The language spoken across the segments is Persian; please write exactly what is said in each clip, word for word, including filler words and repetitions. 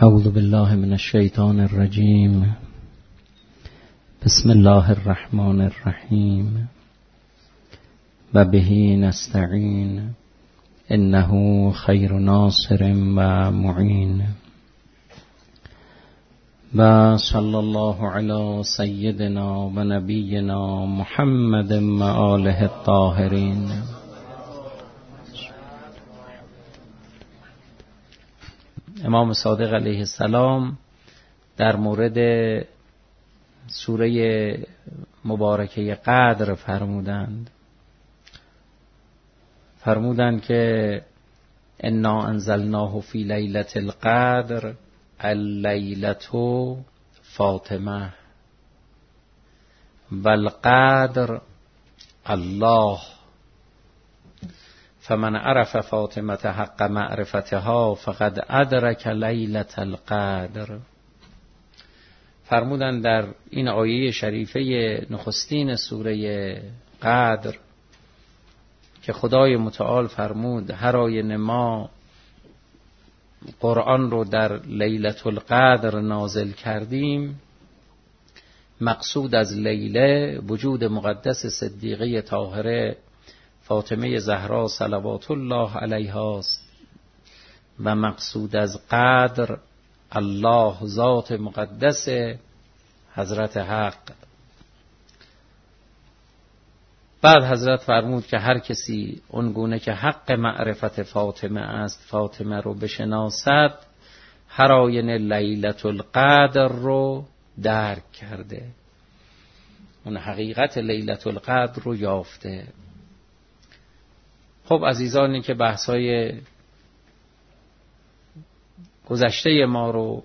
اعوذ بالله من الشیطان الرجیم. بسم الله الرحمن الرحیم. و به نستعین انه خیر ناصر و معین. و صلی الله علی سیدنا و نبینا محمد و آله الطاهرین. امام صادق علیه السلام در مورد سوره مبارکه قدر فرمودند فرمودند که انا انزلناه فی لیلة القدر اللیلة فاطمه والقدر الله فمن عرف فاطمه حق معرفتها فقد ادرک لیلة القدر. فرمودند در این آیه شریفه نخستین سوره قدر که خدای متعال فرمود هر آینه ما قرآن رو در لیلة القدر نازل کردیم، مقصود از لیله وجود مقدس صدیقه طاهره فاطمه زهرا صلوات الله علیها است و مقصود از قدر الله ذات مقدس حضرت حق. بعد حضرت فرمود که هر کسی اونگونه که حق معرفت فاطمه است فاطمه رو بشناسد، هر آینه لیلة القدر رو درک کرده، اون حقیقت لیلة القدر رو یافته. خب عزیزانی که بحثای گذشته ما رو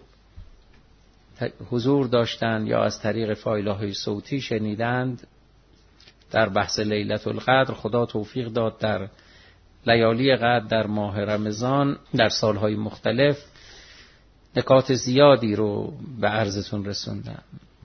حضور داشتند یا از طریق فایل‌های صوتی شنیدند، در بحث لیلة القدر خدا توفیق داد در لیالی قدر در ماه رمضان در سالهای مختلف نکات زیادی رو به عرضتون رسوندم.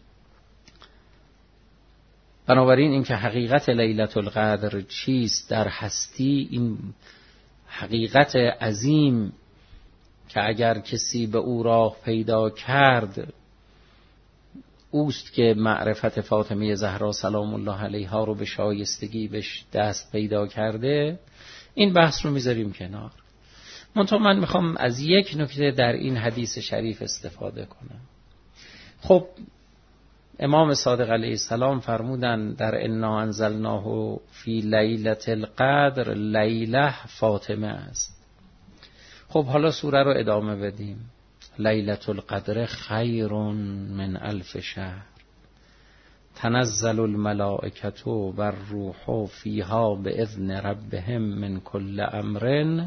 بنابراین این که حقیقت لیلة القدر چیست در هستی، این حقیقت عظیم که اگر کسی به او راه پیدا کرد اوست که معرفت فاطمه زهرا سلام الله علیها رو به شایستگی بهش دست پیدا کرده، این بحث رو میذاریم کنار. منتها من میخوام از یک نکته در این حدیث شریف استفاده کنم. خب امام صادق علیه السلام فرمودن در انا انزلناه فی لیلة القدر لیله فاطمه است. خب حالا سوره رو ادامه بدیم. لیلة القدر خیر من الف شهر تنزل الملائکة و الروح فیها باذن ربهم من کل امر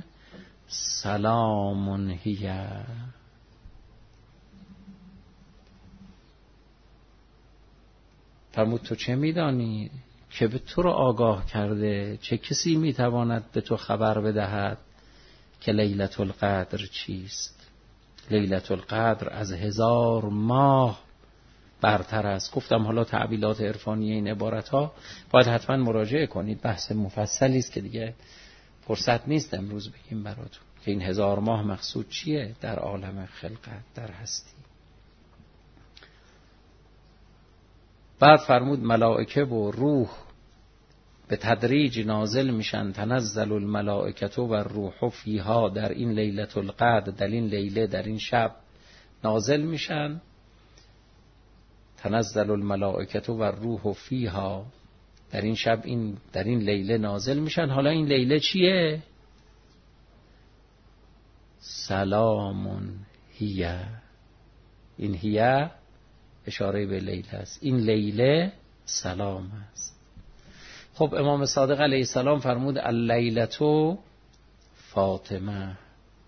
سلام هی. فرمود تو چه میدانی که به تو رو آگاه کرده؟ چه کسی میتواند به تو خبر بدهد که لیلة القدر چیست؟ لیلة القدر از هزار ماه برتر است. گفتم حالا تعبیرات عرفانی این عبارت ها باید حتما مراجعه کنید، بحث مفصلی است که دیگه فرصت نیست امروز بگیم براتون که این هزار ماه مقصود چیه در عالم خلقت در هستی. بعد فرمود ملائکه و روح به تدریج نازل میشن. تنزل الملائکه و الروح فیها، در این لیلة القدر، در این لیله، در این شب نازل میشن. تنزل الملائکه و الروح فیها، در این شب، این در این لیله نازل میشن. حالا این لیله چیه؟ سلام هی. این هی اشاره به لیله است. این لیله سلام است. خب امام صادق علیه السلام فرمود اللیلة فاطمه،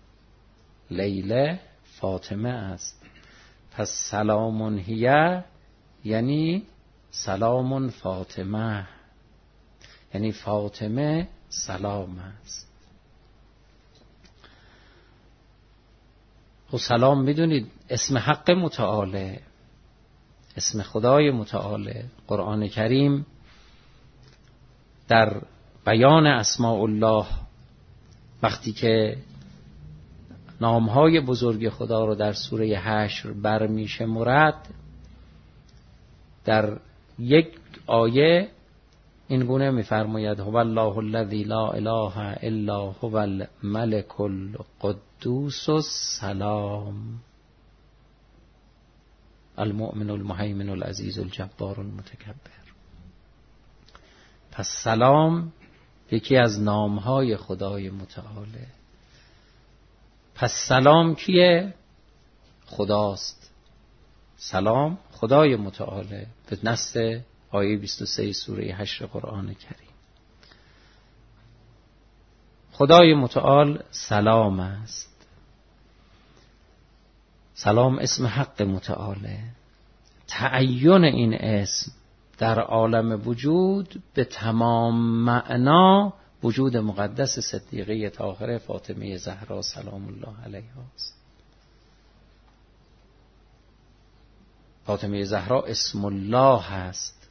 لیله فاطمه است. پس سلام هی یعنی سلام فاطمه، یعنی فاطمه سلام است. و سلام میدونید اسم حق متعاله، اسم خدای متعاله. قرآن کریم در بیان اسماء الله وقتی که نامهای بزرگ خدا رو در سوره حشر برمی‌شمرد، در یک آیه این گونه می‌فرماید هو الله الذی لا اله الا هو الملک القدوس السلام المؤمن المهیمن العزیز الجبار المتکبر. پس سلام یکی از نامهای خدای متعاله. پس سلام کیه؟ خداست. سلام خدای متعاله به نص آیه بیست و سه سوره هشت قرآن کریم. خدای متعال سلام است. سلام اسم حق متعاله. تعین این اسم در عالم وجود به تمام معنا وجود مقدس صدیقه طاهره فاطمه زهرا سلام الله علیها است. فاطمه زهرا اسم الله هست،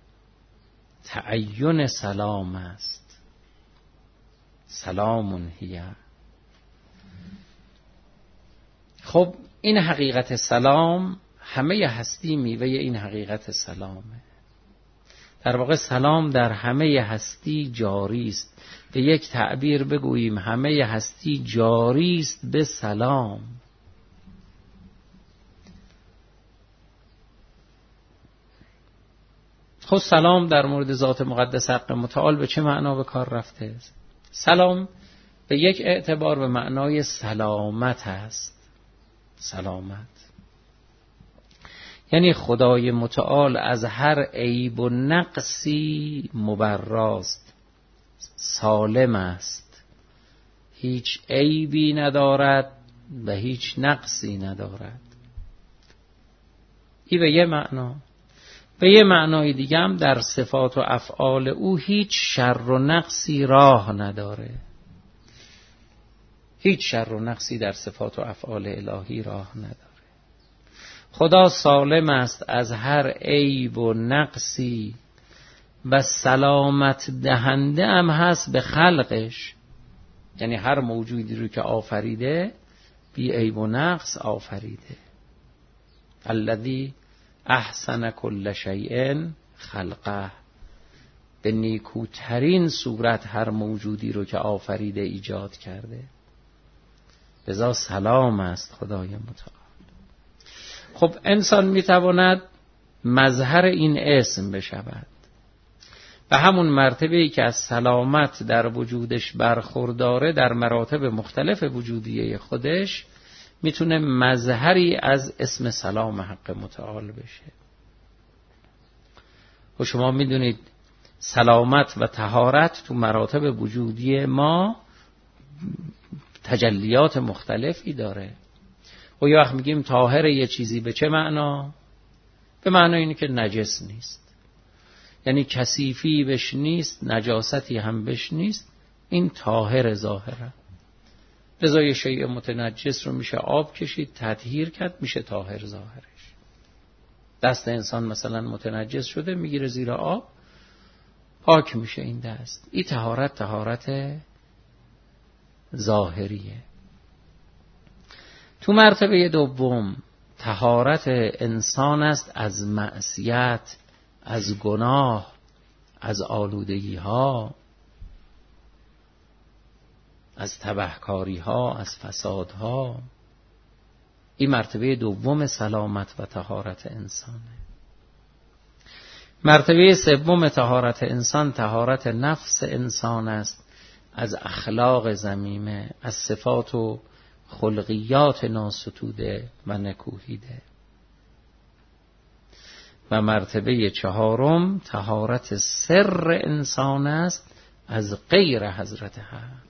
تعین سلام است. سلام هی. خب این حقیقت سلام، همه هستی میوه این حقیقت سلامه. در واقع سلام در همه هستی جاری است. به یک تعبیر بگوییم همه هستی جاری است به سلام. خود سلام در مورد ذات مقدس حق متعال به چه معنا به کار رفته است؟ سلام به یک اعتبار به معنای سلامت است. سلامت یعنی خدای متعال از هر عیب و نقصی مبراست، سالم است، هیچ عیبی ندارد و هیچ نقصی ندارد. این به یه معنا. به یه معنای دیگه هم در صفات و افعال او هیچ شر و نقصی راه نداره. هیچ شر و نقصی در صفات و افعال الهی راه نداره. خدا سالم است از هر عیب و نقصی و سلامت دهنده هم هست به خلقش. یعنی هر موجودی رو که آفریده بی عیب و نقص آفریده. الذی احسن کل شیء خلقه، به نیکوترین صورت هر موجودی رو که آفریده ایجاد کرده. لذا سلام است خدای متعال. خب انسان میتواند مظهر این اسم بشود. به همون مرتبه‌ای که از سلامت در وجودش برخورداره در مراتب مختلف وجودیه خودش میتونه مظهری از اسم سلام حق متعال بشه. و شما میدونید سلامت و طهارت تو مراتب وجودی ما تجلیات مختلفی داره. و یه وقت میگیم طاهر یه چیزی به چه معنا؟ به معنی اینه که نجس نیست، یعنی کثیفی بش نیست، نجاستی هم بش نیست، این طاهر ظاهره. لذا یه شیء متنجس رو میشه آب کشید تطهیر کرد، میشه طاهر ظاهرش. دست انسان مثلا متنجس شده میگیره زیر آب پاک میشه این دست. این طهارت طهارت ظاهریه. تو مرتبه دوم طهارت انسان است از معصیت، از گناه، از آلودگی ها، از تبهکاری ها، از فساد ها. این مرتبه دوم سلامت و طهارت انسانه. مرتبه سوم طهارت انسان طهارت نفس انسان است از اخلاق ذمیمه، از صفات و خلقیات ناستوده و نکوهیده. و مرتبه چهارم طهارت سر انسان است از غیر حضرت حق.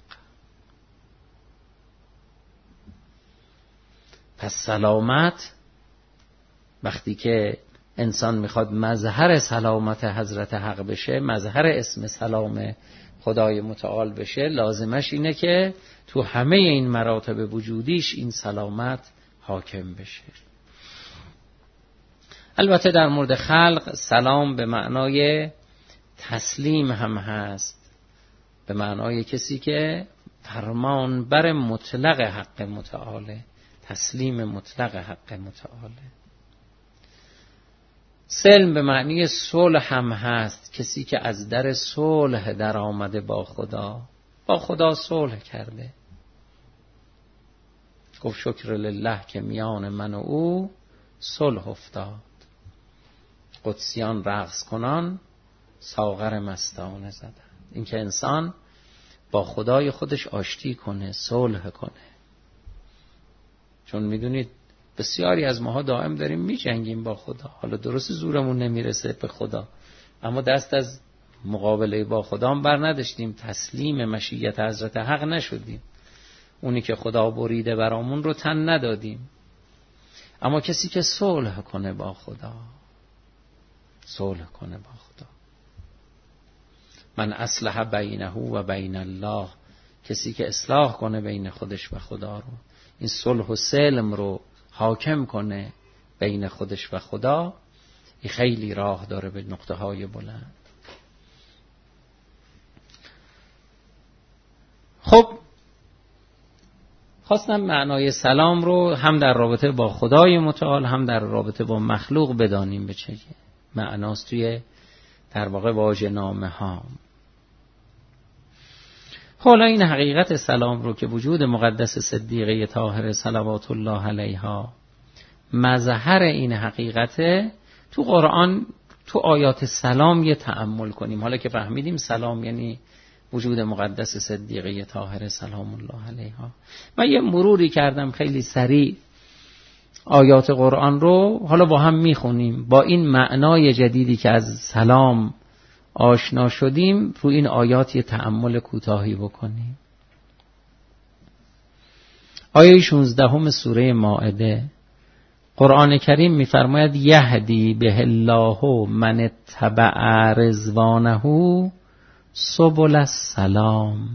پس سلامت وقتی که انسان میخواد مظهر سلامت حضرت حق بشه، مظهر اسم سلام خدای متعال بشه، لازمش اینه که تو همه این مراتب وجودیش این سلامت حاکم بشه. البته در مورد خلق سلام به معنای تسلیم هم هست، به معنای کسی که فرمان بر مطلق حق متعاله، تسلیم مطلق حق متعاله. سلم به معنی صلح هم هست، کسی که از در صلح در آمده با خدا، با خدا صلح کرده. گفت شکر لله که میان من و او صلح افتاد، قدسیان رقص کنان ساغر مستانه زدن. این که انسان با خدای خودش آشتی کنه، صلح کنه. چون میدونید بسیاری از ماها دائم داریم میجنگیم با خدا. حالا درست زورمون نمیرسه به خدا، اما دست از مقابله با خدا هم بر نداشتیم، تسلیم مشیت حضرت حق نشدیم، اونی که خدا بریده برامون رو تن ندادیم. اما کسی که صلح کنه با خدا، صلح کنه با خدا، من اصلح بینه و بین الله، کسی که اصلاح کنه بین خودش و خدا رو، این صلح و سلم رو حاکم کنه بین خودش و خدا، این خیلی راه داره به نقطه های بلند. خب خواستم معنای سلام رو هم در رابطه با خدای متعال هم در رابطه با مخلوق بدانیم به چه معناست توی در واقع واژه نامه ها. حالا این حقیقت سلام رو که وجود مقدس صدیقه طاهره صلوات الله علیها مظهر این حقیقته، تو قرآن تو آیات سلام یه تأمل کنیم. حالا که فهمیدیم سلام یعنی وجود مقدس صدیقه طاهره سلام الله علیها، من یه مروری کردم خیلی سریع آیات قرآن رو، حالا با هم میخونیم با این معنای جدیدی که از سلام آشنا شدیم، رو این آیات یه تأمل کوتاهی بکنیم. آیه شانزدهم سوره مائده، قرآن کریم میفرماید یهدی به الله من اتبع رضوانه سبل السلام.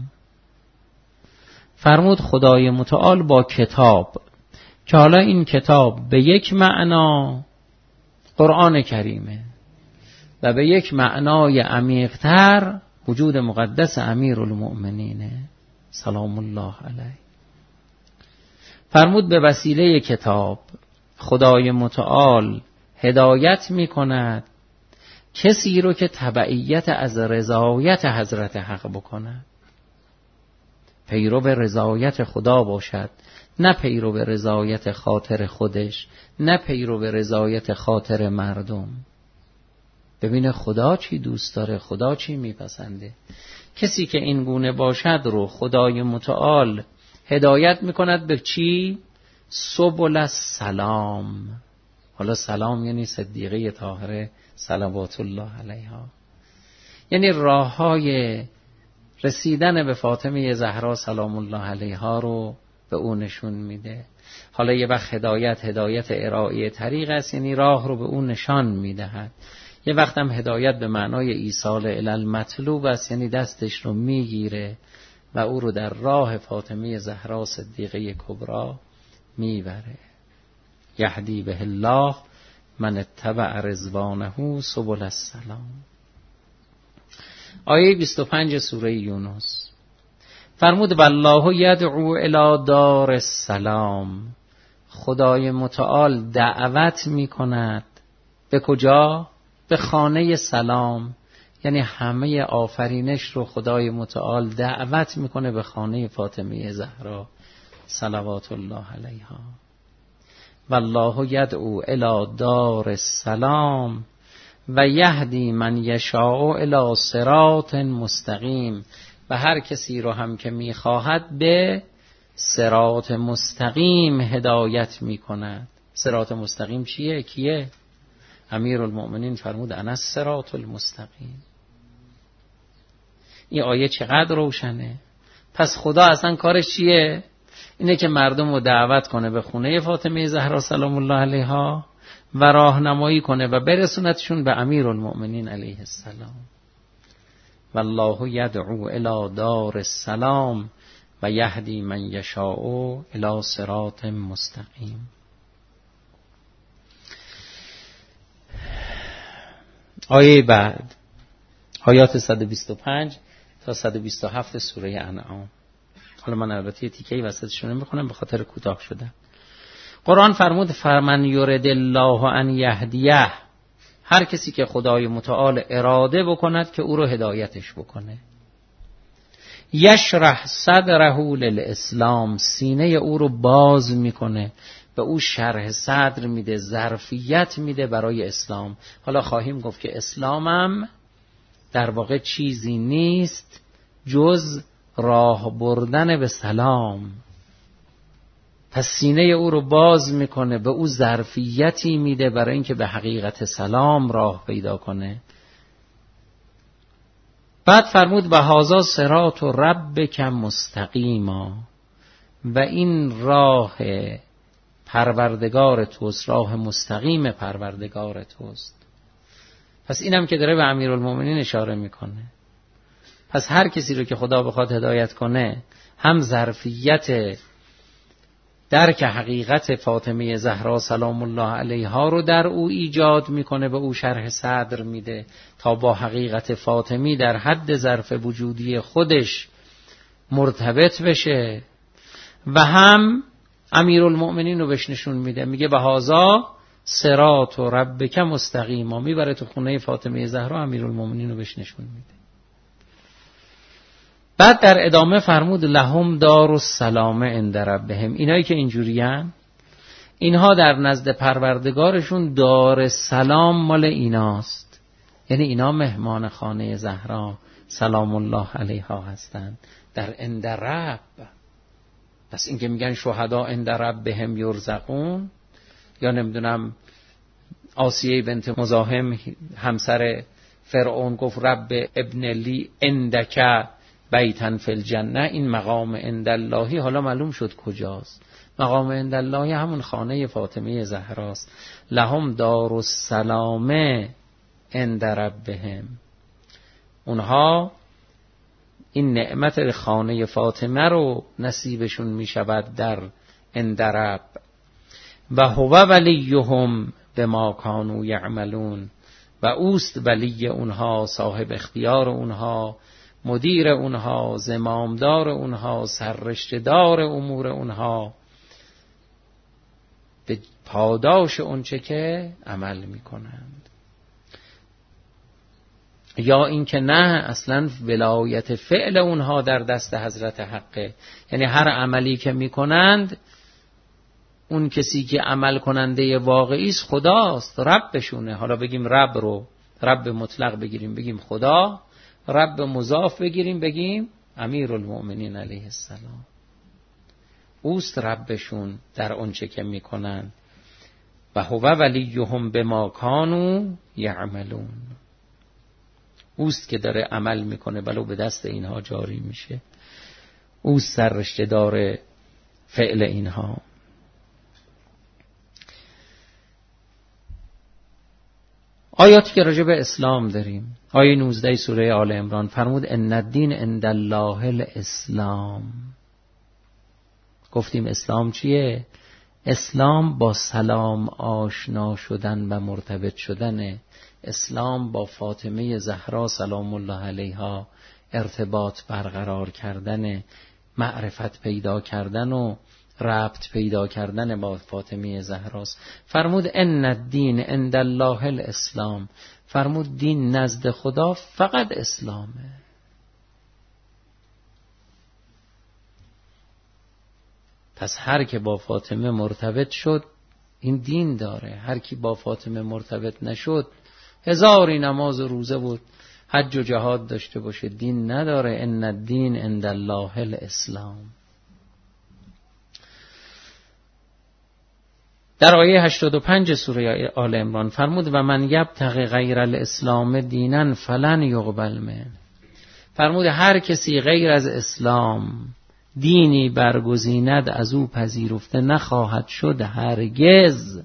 فرمود خدای متعال با کتاب، که حالا این کتاب به یک معنا قرآن کریمه و به یک معنای عمیق‌تر وجود مقدس امیرالمؤمنینه سلام الله علیه. فرمود به وسیله کتاب خدای متعال هدایت می کند کسی رو که تبعیت از رضایت حضرت حق بکند، پیرو به رضایت خدا باشد، نه پیرو به رضایت خاطر خودش، نه پیرو به رضایت خاطر مردم. ببینه خدا چی دوست داره، خدا چی میپسنده. کسی که این گونه باشد رو خدای متعال هدایت میکند به چی؟ سبل السلام. حالا سلام یعنی صدیقه طاهره صلوات الله علیها، یعنی راه های رسیدن به فاطمه زهرا سلام الله علیها رو به او نشون میده. حالا یه وقت هدایت هدایت ارائه طریق است، یعنی راه رو به او نشان میدهد. یه وقت هم هدایت به معنای ایصال الی المطلوب است، یعنی دستش رو میگیره و او رو در راه فاطمه زهرا صدیقه کبری میبره. یهدی به الله من اتبع رضوانه سبل السلام. آیه بیست و پنج سوره یونس فرمود والله یدعو الی دار السلام. خدای متعال دعوت می کند به کجا؟ به خانه سلام. یعنی همه آفرینش رو خدای متعال دعوت میکنه به خانه فاطمه زهرا صلوات الله علیها. والله یدعو الی دار السلام و یهدی من یشاء الی صراط مستقیم. و هر کسی رو هم که میخواهد به صراط مستقیم هدایت میکند. صراط مستقیم چیه؟ کیه؟ امیرالمؤمنین فرمود انا الصراط المستقیم. این آیه چقدر روشنه. پس خدا اصلا کارش چیه؟ اینه که مردم رو دعوت کنه به خونه فاطمه زهرا سلام الله علیها و راهنمایی کنه و برسونتشون به امیرالمؤمنین علیه السلام. والله یدعو الی دار السلام و یهدی من یشاء الی صراط مستقیم. آیه بعد آیات صد و بیست و پنج تا صد و بیست و هفت سوره انعام. حالا من البته یه تیکه‌ای وسطشون میخونم به خاطر کوتاه شدن. قرآن فرمود فمن یرد الله ان یهدیه، هر کسی که خدای متعال اراده بکند که او رو هدایتش بکنه. یشرح صدره للاسلام، سینه او رو باز میکنه، به او شرح صدر میده، ظرفیت میده برای اسلام. حالا خواهیم گفت که اسلامم در واقع چیزی نیست جز راه بردن به سلام. پس سینه او رو باز میکنه، به او ظرفیتی میده برای اینکه به حقیقت سلام راه پیدا کنه. بعد فرمود و هذا صراط ربک مستقیما، و این راه پروردگار توست، راه مستقیم پروردگار توست. پس اینم که داره به امیرالمومنین اشاره میکنه. پس هر کسی رو که خدا بخواد هدایت کنه، هم ظرفیت درک حقیقت فاطمه زهرا سلام الله علیها رو در او ایجاد میکنه، به او شرح صدر میده تا با حقیقت فاطمی در حد ظرف وجودی خودش مرتبط بشه، و هم امیرالمؤمنین رو بهش نشون میده، میگه به هذا صراط ربک مستقیما، میبره تو خونه فاطمه زهرا، امیرالمؤمنین رو بهش نشون میده. بعد در ادامه فرمود لهم دار السلام عند ربهم، اینایی که اینجورین اینها در نزد پروردگارشون دار سلام مال ایناست، یعنی اینا مهمان خانه زهرا سلام الله علیها هستند در عند رب. پس این که میگن شهدا عند ربهم یرزقون، یا نمیدونم آسیه بنت مزاحم همسر فرعون گفت رب ابن لی عندک بیتن فی الجنه، این مقام عند اللهی حالا معلوم شد کجاست. مقام عند الله همون خانه فاطمه زهراست. لهم دار السلام عند ربهم، اونها این نعمت خانه فاطمه رو نصیبشون می شود در عند رب. و هو ولیهم بما کانوا یعملون، و اوست ولی اونها، صاحب اختیار اونها، مدیر اونها، زمامدار اونها، سررشته‌دار امور اونها، به پاداش اونچه که عمل میکنند. یا اینکه نه، اصلا ولایت فعل اونها در دست حضرت حقه، یعنی هر عملی که میکنند اون کسی که عمل کننده واقعی است خداست، ربشونه. حالا بگیم رب رو رب مطلق بگیریم بگیم خدا، رب مضاف بگیریم بگیم امیرالمؤمنین علیه السلام، اوست ربشون در اونچه که میکنن. و هو ولیهم بما کانوا یعملون، اوست که داره عمل میکنه ولو به دست اینها جاری میشه، اوست سررشته دار فعل اینها. آیاتی که راجع به اسلام داریم، آیه نوزده سوره آل عمران فرمود ان الدین عند الله الاسلام. گفتیم اسلام چیه؟ اسلام با سلام آشنا شدن و مرتبط شدن، اسلام با فاطمه زهرا سلام الله علیها ارتباط برقرار کردن، معرفت پیدا کردن و ربط پیدا کردن با فاطمه زهراست. فرمود ان الدین عند الله الاسلام، فرمود دین نزد خدا فقط اسلامه. پس هر که با فاطمه مرتبط شد این دین داره، هر کی با فاطمه مرتبط نشد هزاری نماز و روزه بود حج و جهاد داشته باشه دین نداره. ان الدین عند الله الاسلام. در آیه هشتاد و پنج سوره آل عمران فرمود و من یبتغی غیر الاسلام دینا فلن یقبل منه، فرمود هر کسی غیر از اسلام دینی برگزیند از او پذیرفته نخواهد شد هرگز.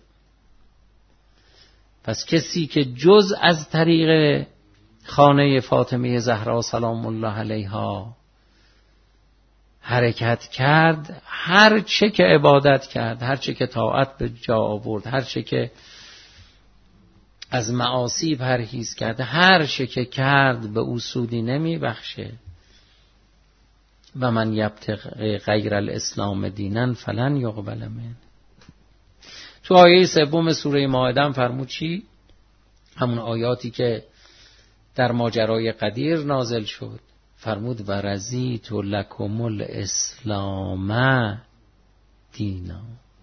پس کسی که جز از طریق خانه فاطمه زهرا سلام الله علیها حرکت کرد، هر چه که عبادت کرد، هر چه که طاعت به جا آورد، هر چه که از معاصی پرهیز کرد، هر چه که کرد به او سودی نمی بخشه. و من یبتغی غیر الاسلام دینا فلن یقبل منه. تو آیه سوم سوره مائده فرمود چی؟ همون آیاتی که در ماجرای قدیر نازل شد، فرمود و رضیت لکم الاسلام دینا.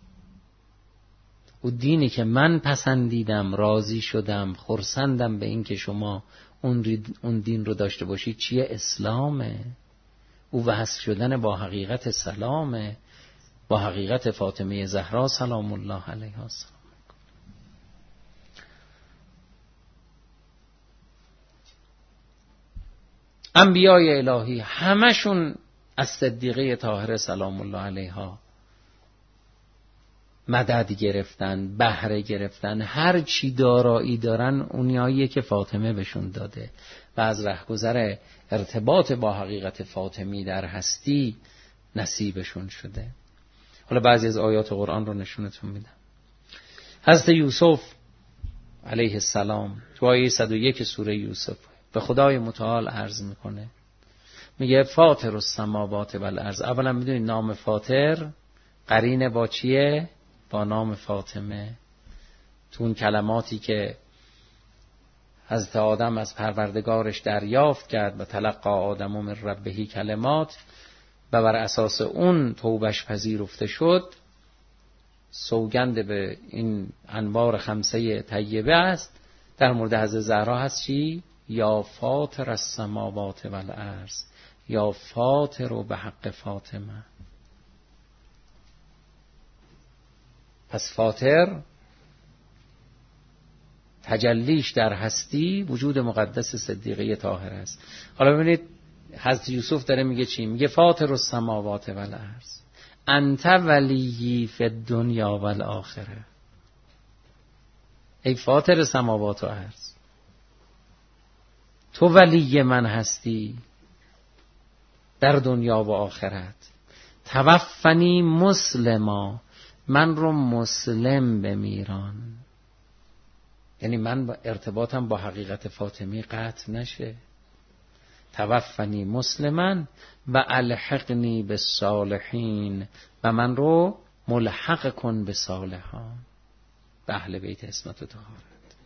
او دینی که من پسندیدم، راضی شدم، خرسندم به این که شما اون دین رو داشته باشید چیه؟ اسلامه. او وصل شدن با حقیقت سلامه، با حقیقت فاطمه زهرا سلام الله علیها السلام. انبیای الهی همشون از صدیقه طاهره سلام الله علیها مدد گرفتن، بهره گرفتن، هر چی دارایی دارن اونیاییه که فاطمه بهشون داده و از رهگذر ارتباط با حقیقت فاطمی در هستی نصیبشون شده. حالا بعضی از آیات قرآن رو نشونتون میدم. حضرت یوسف علیه السلام تو آیه صد و یک سوره یوسف به خدای متعال عرض میکنه، میگه فاطر السماوات و الارض. اولا میدونید نام فاطر قرینه با چیه؟ با نام فاطمه. تو اون کلماتی که حضرت آدم از پروردگارش دریافت کرد و تلقا آدم من ربه کلمات و بر اساس اون توبش پذیرفته شد، سوگند به این انبار خمسه طیبه است. در مورد حضرت زهرا هست چی؟ یا فاطر السماوات و الارض، یا فاطر و به حق فاطمه. پس فاطر تجلیش در هستی وجود مقدس صدیقه طاهره است. حالا ببینید حضرت یوسف داره میگه چی؟ میگه فاطر السماوات و الارض انت ولیی فی الدنیا و الاخره. ای فاطر سماوات و ارض، تو ولی من هستی در دنیا و آخرت. توفنی مسلما، من رو مسلم بمیران. یعنی من با ارتباطم با حقیقت فاطمی قطع نشه. توفنی مسلما و الحقنی بالصالحین، و من رو ملحق کن به صالحان، به اهل بیت عصمت و طهارت.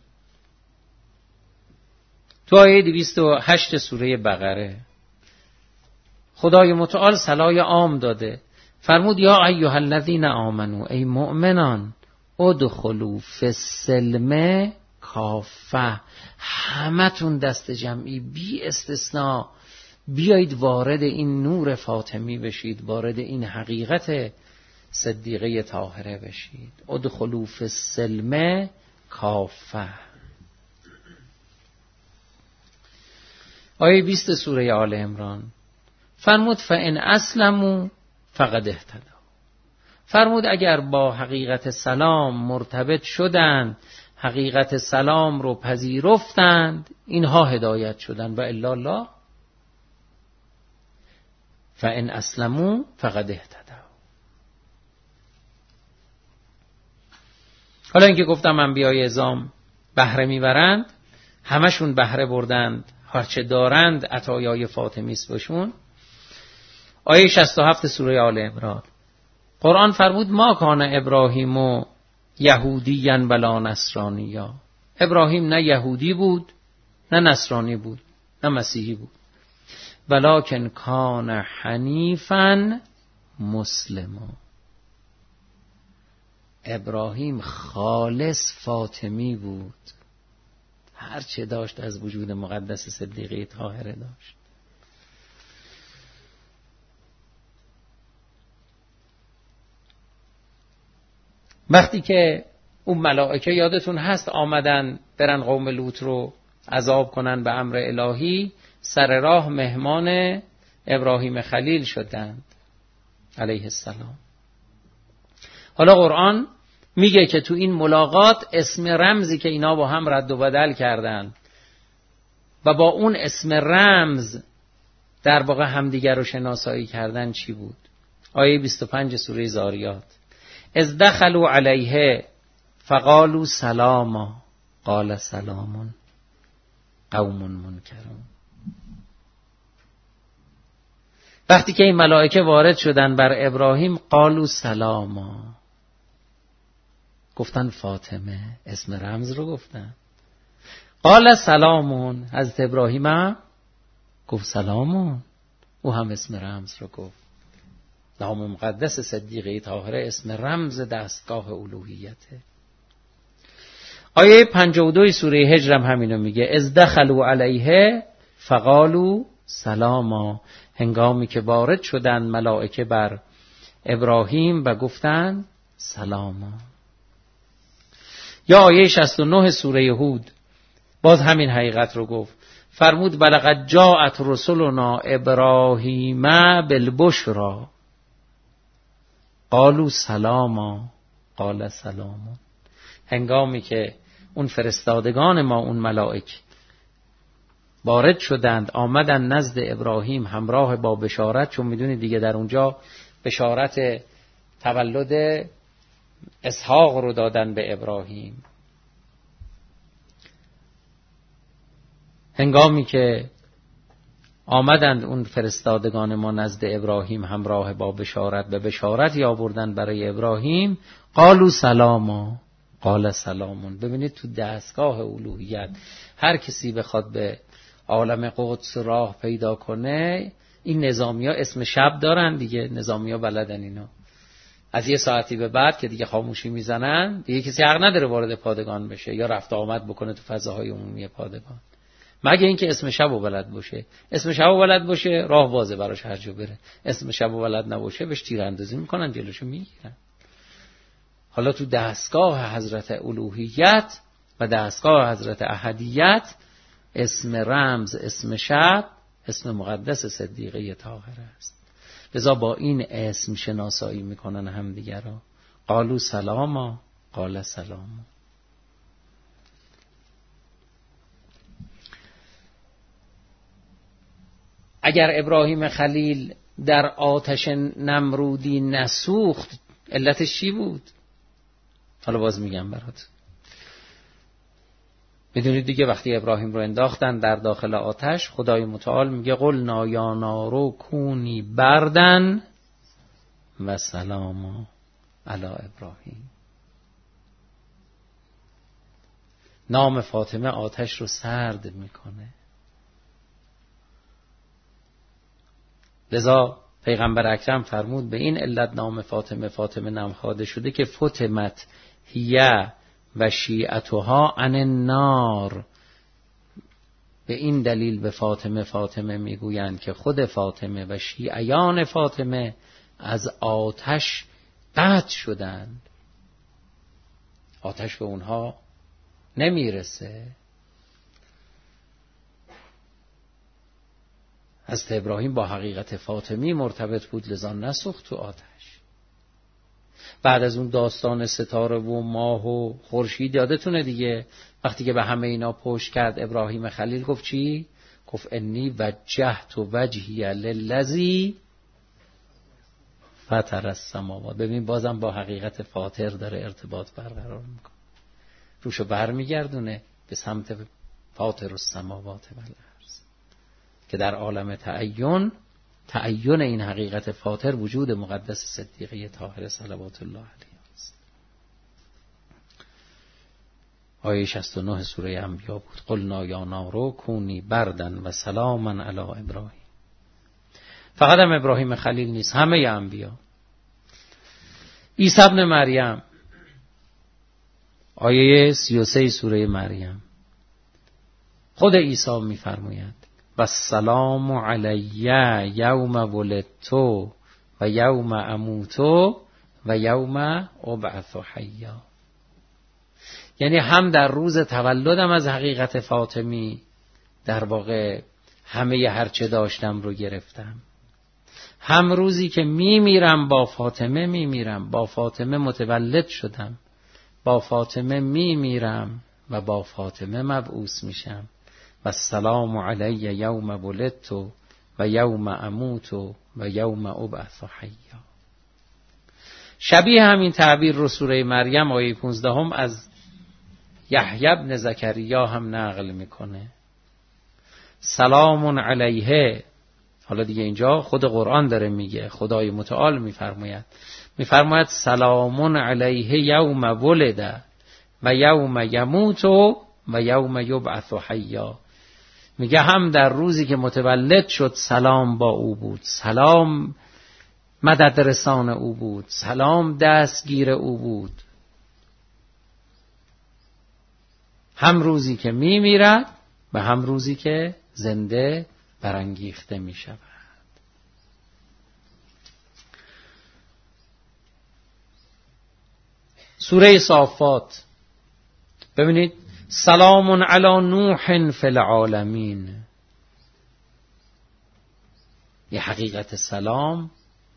تو آیه دویست و هشت سوره بقره خدای متعال صلای عام داده، فرمود یا ایها الذین آمنو، ای مؤمنان، ادخلوا فی السلم کافه، همتون دست جمعی بی استثناء بیایید وارد این نور فاطمی بشید، وارد این حقیقت صدیقه طاهره بشید. ادخلوا فی السلم کافه. آیه بیست سوره آل عمران فرمود فان اسلموا فقد اهتدوا. فرمود اگر با حقیقت سلام مرتبط شدند، حقیقت سلام رو پذیرفتند، اینها هدایت شدند، و الا لا. فان اسلموا فقد اهتدوا. حالا اینکه گفتم انبیای اعظام بهره میبرند، همشون بهره بردند، هرچه دارند عطایای فاطمی است بهشون. آیه شصت و هفت سوره آل عمران قرآن فرمود ما کان ابراهیم و یهودیاً ولا نصرانیا. ابراهیم نه یهودی بود نه نصرانی بود نه مسیحی بود، ولکن کان حنیفاً مسلما. ابراهیم خالص فاطمی بود، هر چه داشت از وجود مقدس صدیقه طاهره داشت. وقتی که اون ملائکه یادتون هست آمدن برن قوم لوط رو عذاب کنن به امر الهی، سر راه مهمان ابراهیم خلیل شدند علیه السلام. حالا قرآن میگه که تو این ملاقات اسم رمزی که اینا با هم رد و بدل کردن و با اون اسم رمز در واقع همدیگر رو شناسایی کردن چی بود؟ آیه بیست و پنج سوره زاریات از دخلوا علیه فقالوا سلاما قال سلام قوم منکرون. وقتی که این ملائکه وارد شدن بر ابراهیم قالوا سلاما، گفتن فاطمه، اسم رمز رو گفتن. قال سلامون، حضرت ابراهیم هم گفت سلامون، او هم اسم رمز رو گفت. نام مقدس صدیقه طاهره اسم رمز دستگاه الوهیته. آیه پنجاه و دو سوره هجر هم همینو میگه، از دخلوا علیه فقالوا سلاما، هنگامی که وارد شدن ملائکه بر ابراهیم و گفتن سلاما. یا آیه شصت و نه سوره هود باز همین حقیقت رو گفت، فرمود بلقد جاءت رسلنا ابراهیم بالبشرى قالوا سلاما قال سلام. هنگامی که اون فرستادگان ما، اون ملائک وارد شدند، آمدن نزد ابراهیم همراه با بشارت، چون میدونید دیگه در اونجا بشارت تولد اسحاق رو دادن به ابراهیم. هنگامی که آمدند اون فرستادگان ما نزد ابراهیم همراه با بشارت، به بشارتی آوردن برای ابراهیم، قالوا سلاما قال سلامون. ببینید تو دستگاه الوهیت هر کسی بخواد به عالم قدس راه پیدا کنه، این نظامی ها اسم شب دارن دیگه، نظامی ها بلدن اینا. از یه ساعتی به بعد که دیگه خاموشی میزنن، دیگه کسی حق نداره وارد پادگان بشه یا رفت آمد بکنه تو فضاهای عمومی پادگان، مگه اینکه اسم شب و بلد باشه. اسم شب و بلد باشه راه بازه براش هر جا بره، اسم شب و بلد نباشه بهش تیراندازی میکنن، جلوشو میگیرن. حالا تو دستگاه حضرت الوهیت و دستگاه حضرت احدیت اسم رمز، اسم شب، اسم مقدس صدیقه طاهره است. لذا با این اسم شناسایی میکنن هم دیگر را. قالوا سلاما قال سلام. اگر ابراهیم خلیل در آتش نمرودی نسوخت، علتش چی بود؟ حالا باز میگم برات. میدونید دیگه وقتی ابراهیم رو انداختن در داخل آتش، خدای متعال میگه قلنا یا نارو کونی بردن و سلاما علی ابراهیم. نام فاطمه آتش رو سرد میکنه. لذا پیغمبر اکرم فرمود به این علت نام فاطمه فاطمه نمخواده شده که فتمت هیه و شیعتها عن النار. به این دلیل به فاطمه فاطمه میگویند که خود فاطمه و شیعیان فاطمه از آتش قطع شدند، آتش به اونها نمیرسه. حضرت ابراهیم با حقیقت فاطمی مرتبط بود، لذا نسوخت تو آتش. بعد از اون داستان ستاره و ماه و خورشید یادتونه دیگه، وقتی که به همه اینا پشت کرد ابراهیم خلیل گفت چی؟ گفت انی وجهت وجهی للذی فطر السماوات. ببین بازم با حقیقت فاطر داره ارتباط برقرار میکنه، روشو برمیگردونه به سمت فاطر السماوات و الارض، که در عالم تعین تعین این حقیقت فاطر وجود مقدس صدیقه طاهره صلوات الله علیها است. آیه شصت و نه سوره انبیاء بود. قلنا یا نارو کونی بردن و سلاما علی ابراهیم. فقط هم ابراهیم خلیل نیست، همه انبیا. عیسی ابن مریم، آیه سی و سه سوره مریم، خود عیسی میفرماید و السلام علی یوم ولدتو و یوم اموتو و یوم ابعث حیا. یعنی هم در روز تولدم از حقیقت فاطمی در واقع همه هرچه داشتم رو گرفتم، هم روزی که میمیرم با فاطمه میمیرم، با فاطمه متولد شدم، با فاطمه میمیرم و با فاطمه مبعوث میشم. و السلام علی یوم ولدتو و یوم اموتو و یوم ابعث حیا. شبیه همین تعبیر رو سوره مریم آیه پانزده هم از یحیی بن زکریا هم نقل میکنه. سلام علیه حالا دیگه اینجا خود قرآن داره میگه، خدای متعال میفرماید میفرماید سلام علیه یوم ولد و یوم یموت و یوم یبعث حیا. میگه هم در روزی که متولد شد سلام با او بود، سلام مدد رسان او بود، سلام دستگیر او بود، هم روزی که میمیرد و هم روزی که زنده برانگیخته میشود. سوره صافات ببینید، سلام علی نوح فی العالمین. یه حقیقت سلام،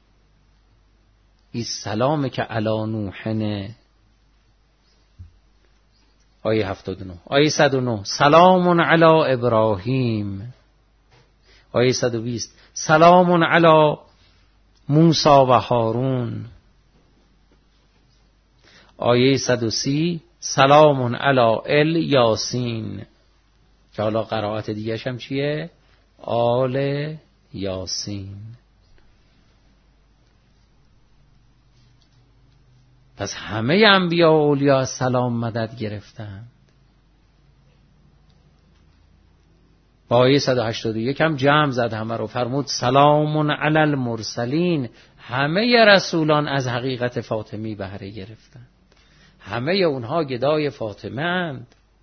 این سلامی که علی نوحنه. آیه هفتاد و نه. آیه صد و نه سلام علی ابراهیم. آیه صد و بیست سلام علی موسی و هارون. آیه صد و سی سلام علی الیاسین، که حالا قرائت دیگه هم چیه؟ آل یاسین. پس همه انبیا و اولیا از سلام مدد گرفتن. با آیه صد و هشتاد و یک هم جمع زد همه رو، فرمود سلام علی المرسلین. همه رسولان از حقیقت فاطمی بهره گرفتن، همه اونها گدای فاطمه اند.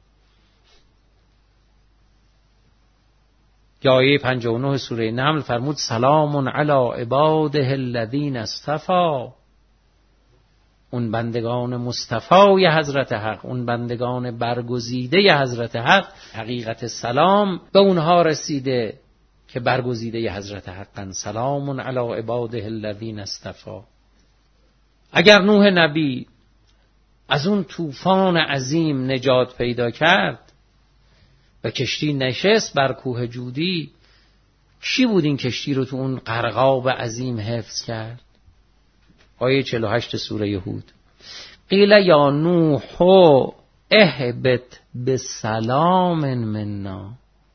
یا آیه پنجاه و نه سوره نمل فرمود سلام علی عباده الذین اصطفی. اون بندگان مصطفی حضرت حق، اون بندگان برگزیده حضرت حق، حقیقت سلام به اونها رسیده که برگزیده حضرت حقن. سلام علی عباده الذین اصطفی. اگر نوح نبی از اون طوفان عظیم نجات پیدا کرد و کشتی نشست بر کوه جودی، کی بود این کشتی رو تو اون غرقاب عظیم حفظ کرد؟ آیه چهل و هشت سوره هود. قیل یا نوح اهبط بسلام منا.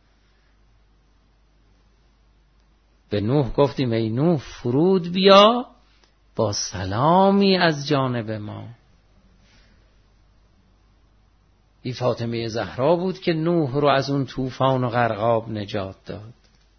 به نوح گفتیم ای نوح فرود بیا با سلامی از جانب ما. این فاطمه زهرا بود که نوح رو از اون طوفان و غرقاب نجات داد.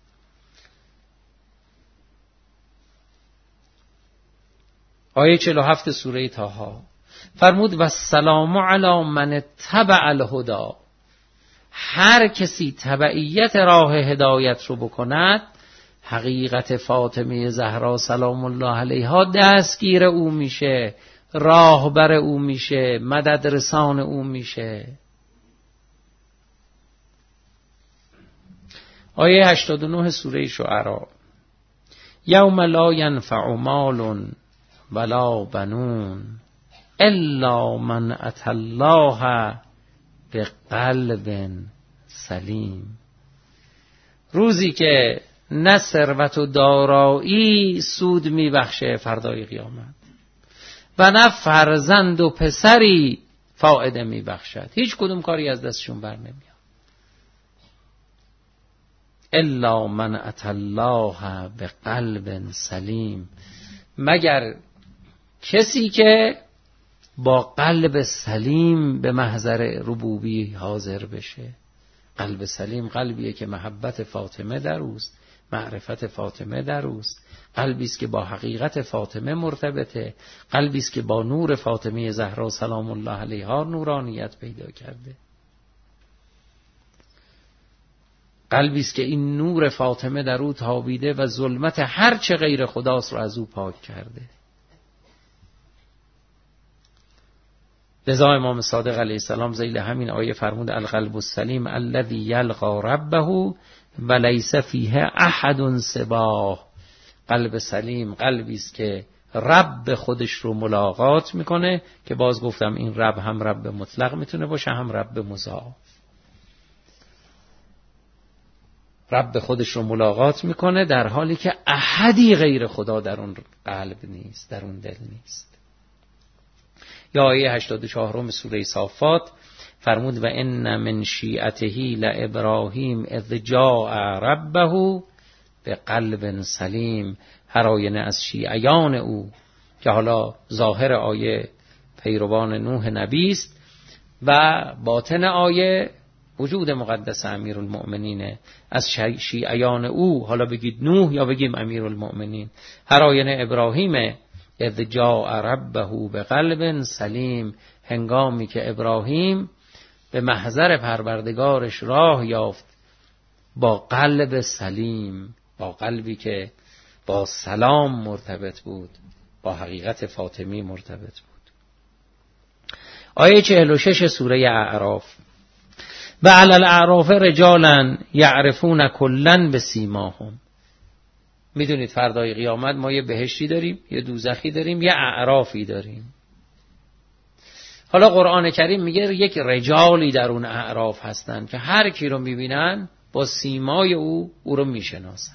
آیه چهل و هفت سوره طه فرمود و السلام علی من اتبع الهدی. هر کسی تبعیت راه هدایت رو بکند، حقیقت فاطمه زهرا سلام الله علیها دستگیر او میشه، راهبر او میشه، مدد رسان او میشه. آیه هشتاد و نه سوره شعراء یوم لا ینفع مال ولا بنون الا من اتى الله بقلب سلیم. روزی که نه ثروت و دارایی سود میبخشه فردای قیامت و نه فرزند و پسری فایده میبخشد، هیچ کدوم کاری از دستشون بر نمیاد. الا من اتى الله بقلب سلیم، مگر کسی که با قلب سلیم به محضر ربوبی حاضر بشه. قلب سلیم قلبیه که محبت فاطمه در اوست، معرفت فاطمه در اوست، قلبی است که با حقیقت فاطمه مرتبطه، قلبی است که با نور فاطمه زهرا سلام الله علیها نورانیت پیدا کرده، قلبی است که این نور فاطمه در او تابیده و ظلمت هر چه غیر خداست رو از او پاک کرده. لذا امام صادق علیه السلام ذیل همین آیه فرمود القلب السلیم الذی یلقی ربه ولیس فیه احد سواه. قلب سلیم قلبی است که رب خودش رو ملاقات میکنه، که باز گفتم این رب هم رب مطلق میتونه باشه هم رب مضاف. رب خودش رو ملاقات میکنه در حالی که احدی غیر خدا در اون قلب نیست، در اون دل نیست. یا آیه هشتاد و چهار سوره صافات فرمود و ان من شیعته لابراهیم اذ جاء ربه به قلب سلیم، هر آینه از شیعیان او، که حالا ظاهر آیه پیروان نوح نبی است و باطن آیه وجود مقدس امیرالمؤمنین، از شیعیان او، حالا بگید نوح یا بگیم امیرالمؤمنین. هر آینه ابراهیم اذ جاء ربه بقلب سلیم، هنگامی که ابراهیم به محضر پروردگارش راه یافت با قلب سلیم، با قلبی که با سلام مرتبط بود، با حقیقت فاطمی مرتبط بود. آیه چهل و شش سوره اعراف: و علی الاعراف رجالا یعرفون کلا بسیماهم. میدونید فردای قیامت ما یه بهشتی داریم، یه دوزخی داریم، یه اعرافی داریم. حالا قرآن کریم میگه یک رجالی در اون اعراف هستن که هر کی رو میبینن با سیمای او او رو میشناسن.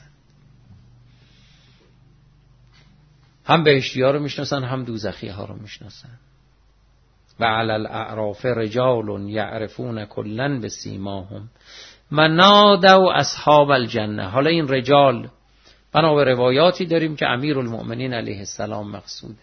هم بهشتی ها رو میشناسن، هم دوزخی ها رو میشناسن. و علی الاعراف رجال یعرفون کلا بسیماهم و نادوا اصحاب الجنه. حالا این رجال بنا به روایاتی داریم که امیرالمؤمنین علیه السلام مقصوده،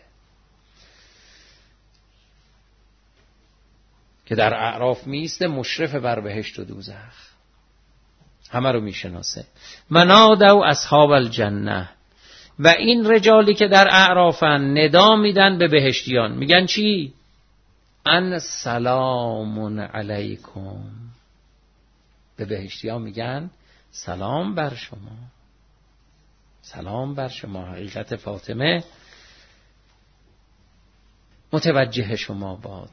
که در اعراف میسته مشرف بر بهشت و دوزخ، همه رو میشناسه. منادوا اصحاب الجنه، و این رجالی که در اعرافن ندا میدن به بهشتیان، میگن چی؟ ان سلام علیکم. به بهشتیان میگن سلام بر شما، سلام بر شما، حقیقت فاطمه متوجه شما باد.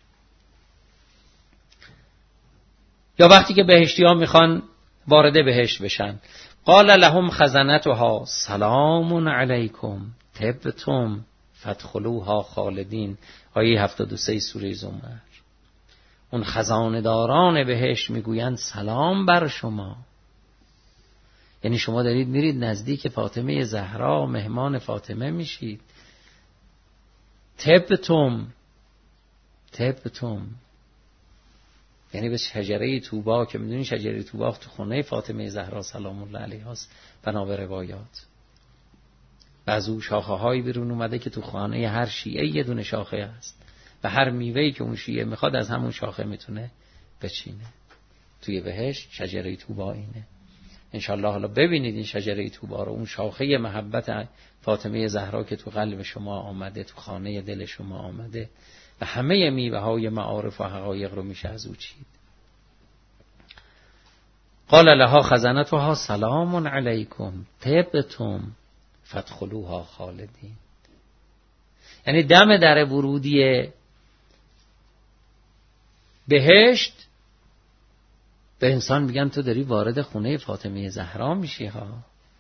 یا وقتی که بهشتیان میخوان وارد بهشت بشن، قال لهم خزنتها سلام علیکم طبتم فادخلوها خالدین. آیه هفتاد و سه سوره زمر. اون خزانه‌داران بهشت میگویند سلام بر شما، یعنی شما دارید میرید نزدیک فاطمه زهرا، مهمان فاطمه میشید. طبتم، طبتم یعنی به شجره طوبا، که میدونی شجره طوبا تو خونه فاطمه زهرا سلام الله علیها است بنا به روایات. و از او شاخه هایی بیرون اومده که تو خانه هر شیعه یه دونه شاخه هست و هر میوهی که اون شیعه میخواد از همون شاخه میتونه بچینه. توی بهشت شجره طوبا اینه. انشالله حالا ببینید این شجره طوبا رو، اون شاخه محبت فاطمه زهرا که تو قلب شما آمده، تو خانه دل شما آمده و همه میوه های معارف و حقایق رو میشه از او چید. قال لها خزنتها سلام علیکم طبتم فادخلوها خالدین. یعنی دم در ورودی بهشت به انسان میگن تو داری وارد خونه فاطمه زهرا میشی ها.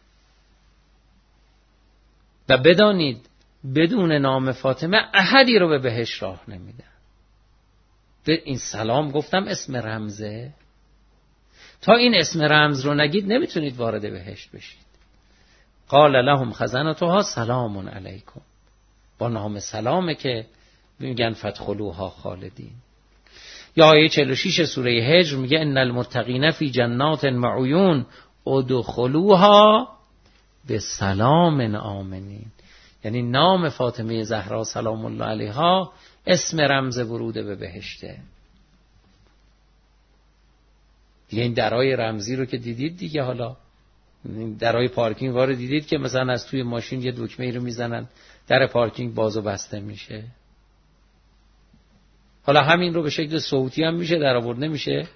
و بدانید بدون نام فاطمه احدی رو به بهشت راه نمیدن. به این سلام گفتم اسم رمزه، تا این اسم رمز رو نگید نمیتونید وارد بهشت بشید. قال لهم خزنتها سلام علیکم، با نام سلامه که میگن فادخلوها خالدین. یا آیه چهل و شش سوره هجر میگه ان المتقین فی جنات و عیون ادخلوها بسلام آمنین. یعنی نام فاطمه زهرا سلام الله علیها اسم رمز ورود به بهشته. دیگه این درای رمزی رو که دیدید دیگه، حالا درای پارکینگ وارد دیدید که مثلا از توی ماشین یه دکمه رو میزنن در پارکینگ باز و بسته میشه. حالا همین رو به شکل صوتی هم میشه در آورد، نمیشه؟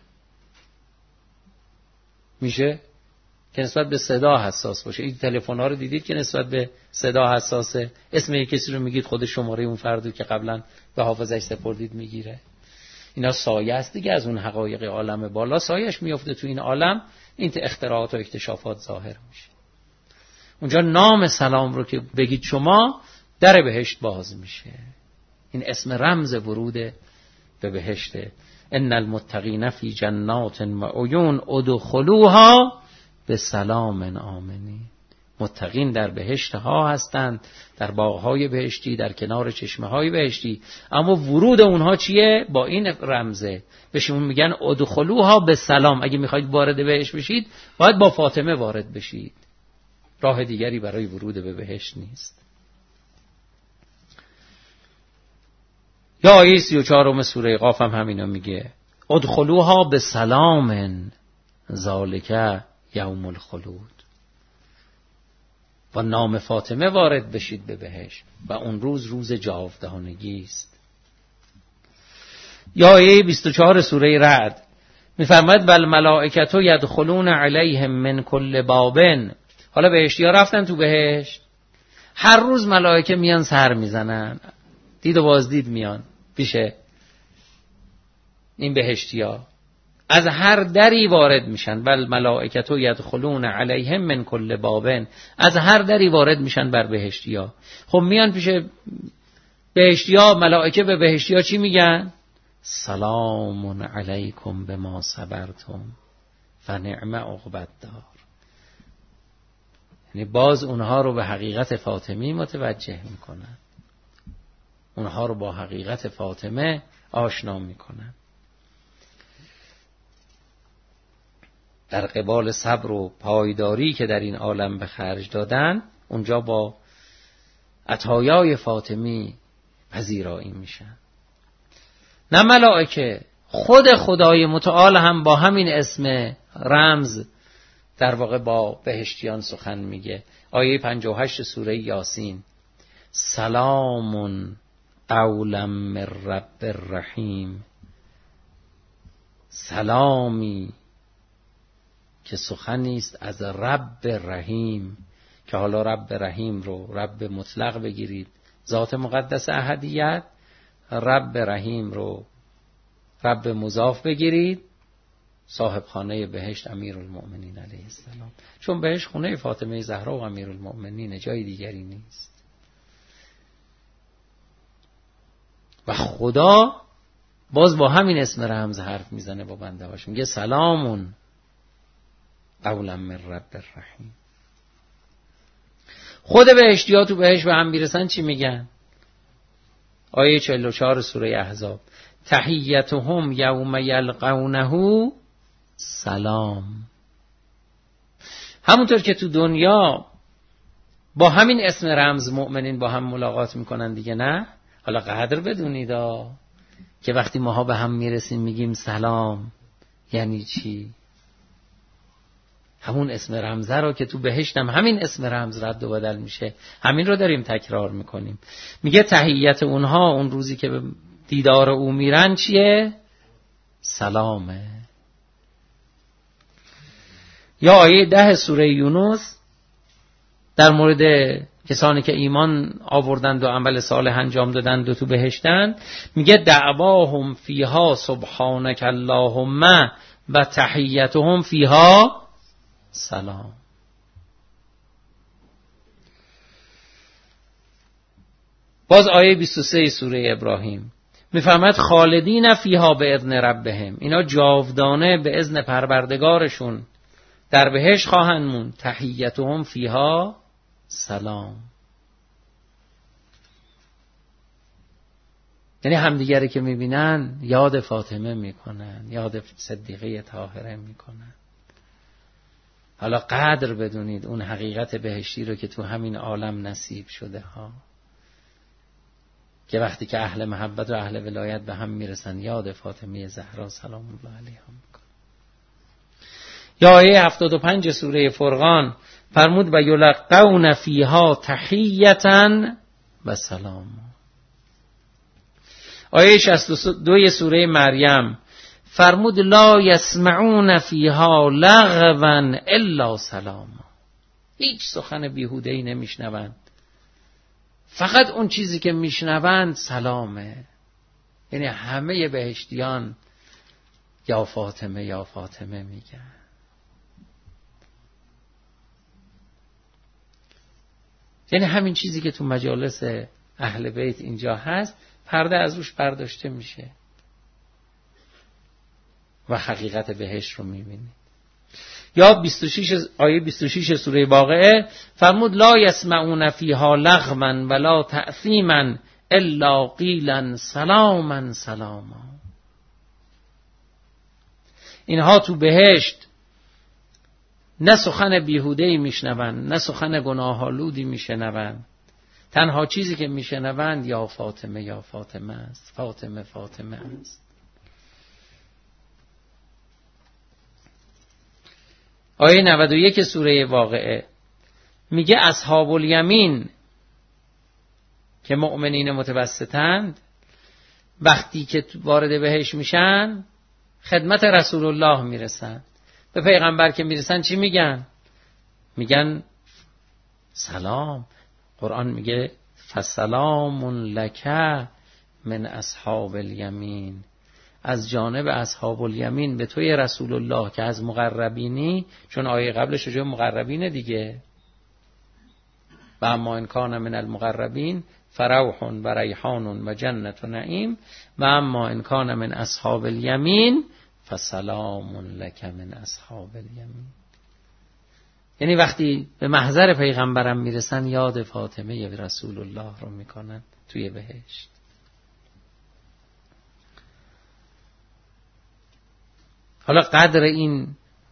میشه که نسبت به صدا حساس باشه. این تلفن ها رو دیدید که نسبت به صدا حساسه، اسم یک کسی رو میگید خود شماره اون فردو که قبلا به حافظش سپردید میگیره. اینا سایه است دیگه از اون حقایق عالم بالا، سایه‌اش میفته تو این عالم، این اختراعات و اکتشافات ظاهر میشه. اونجا نام سلام رو که بگید شما در بهشت باز میشه. این اسم رمز ورود به بهشته. ان المتقین فی جنات و عیون ادخلوها بسلام آمنین. متقین در بهشت ها هستند، در باغهای بهشتی، در کنار چشمه های بهشتی، اما ورود اونها چیه؟ با این رمزه. بهشون میگن ادخلوها بسلام. اگه میخواید وارد بهشت بشید باید با فاطمه وارد بشید. راه دیگری برای ورود به بهشت نیست. یا آیه سی و چهارم سوره قاف هم همینو میگه ادخلوها به سلام ذالک یوم الخلود. و نام فاطمه وارد بشید به بهشت و اون روز روز جاودانگی است. یا آیه بیست و چهار سوره رعد میفرماید بل ملائکه یدخلون علیهم من کل بابن. حالا بهشتی ها رفتن تو بهشت، هر روز ملائکه میان سر میزنن، دید و بازدید میان پیش این بهشتی ها، از هر دری وارد میشن. بل ملائکه یدخلون علیهم من کل بابن، از هر دری وارد میشن بر بهشتی ها. خب میان پیش بهشتی ها، ملائکه به بهشتی ها چی میگن؟ سلام علیکم بما صبرتم فنعم عقبی الدار. یعنی باز اونها رو به حقیقت فاطمی متوجه میکنن، اونها رو با حقیقت فاطمه آشنا میکنن. در قبال صبر و پایداری که در این عالم به خرج دادن، اونجا با عطایای فاطمی پذیرایی میشن. نه ملائکه، خود خدای متعال هم با همین اسم رمز در واقع با بهشتیان سخن میگه. آیه پنجاه و هشت سوره یاسین سلام قولا من رب الرحیم. سلامی که سخنی است از رب رحیم، که حالا رب رحیم رو رب مطلق بگیرید، ذات مقدس احدیت، رب رحیم رو رب مضاف بگیرید، صاحب خانه بهشت امیرالمؤمنین علیه السلام. چون بهشت خونه فاطمه زهرا و امیرالمؤمنین، جای دیگری نیست. و خدا باز با همین اسم رمز حرف میزنه با بنده هاش، میگه سلامون قولا من رب الرحیم. خود بهشتی ها تو بهشت به هم میرسن چی میگن؟ آیه چهل و چهار سوره احزاب تحیتهم یوم یلقونه سلام. همونطور که تو دنیا با همین اسم رمز مؤمنین با هم ملاقات میکنن دیگه، نه؟ حالا قدر بدونید که وقتی ماها به هم میرسیم میگیم سلام یعنی چی؟ همون اسم رمزه رو که تو بهشت هم همین اسم رمز رد و بدل میشه، همین رو داریم تکرار میکنیم. میگه تحیت اونها اون روزی که به دیدار او میرن چیه؟ سلامه. یا آیه ده سوره یونس در مورد کسانی که ایمان آوردند و عمل صالح انجام دادند و تو بهشتن، میگه دعواهم فیها سبحانک اللهم و تحیتهم فیها سلام. باز آیه بیست و سه سوره ابراهیم میفرماید خالدین فیها به اذن ربهم، اینا جاودانه به اذن پروردگارشون در بهشت خواهند موند. تحیتهم فیها سلام. یعنی همدیگری که میبینن یاد فاطمه میکنن، یاد صدیقه طاهره میکنن. حالا قدر بدونید اون حقیقت بهشتی رو که تو همین عالم نصیب شده ها، که وقتی که اهل محبت و اهل ولایت به هم میرسن یاد فاطمه زهرا سلام الله علیها میکنن. یا آیه هفتاد و پنج سوره فرقان فرمود و یلقون فیها تحیتا و سلام. آیه شصت و دو سوره مریم فرمود لا یسمعون فیها لغوا الا سلاما. هیچ سخن بیهوده‌ای نمیشنوند، فقط اون چیزی که میشنوند سلامه. یعنی همه بهشتیان یا فاطمه یا فاطمه میگن. یعنی همین چیزی که تو مجالس اهل بیت اینجا هست پرده از روش برداشته میشه و حقیقت بهشت رو میبینید. یا بیست و شش آیه بیست و شش سوره واقعه فرمود لا یسمعون فیها لغوا ولا تأثیما الا قیلا سلاما سلاما. اینها تو بهشت نه سخن بیهوده‌ای میشنوند، نه سخن گناه‌آلودی میشنوند. تنها چیزی که میشنوند یا فاطمه یا فاطمه است، فاطمه فاطمه است. آیه نود و یک سوره واقعه میگه اصحاب الیمین که مؤمنین متوسطند وقتی که وارد بهشت میشن خدمت رسول الله میرسن. به پیغمبر که میرسن چی میگن؟ میگن سلام. قرآن میگه فسلام لک من اصحاب الیمین، از جانب اصحاب الیمین به توی رسول الله که از مقربینی، چون آیه قبلش جو مقربینه دیگه، و اما ان کان من المقربین فروح و ریحان و جنت و نعیم و اما ان کان من اصحاب الیمین فسلام لک من اصحاب الیمین. یعنی وقتی به محضر پیغمبرم میرسن یاد فاطمه رسول الله رو میکنن توی بهشت. حالا قدر این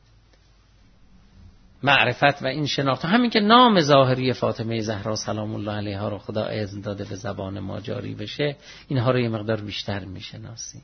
معرفت و این شناخت، همین که نام ظاهری فاطمه زهرا سلام الله علیها رو خدا اذن داده به زبان ما جاری بشه، اینها رو یه مقدار بیشتر میشناسیم.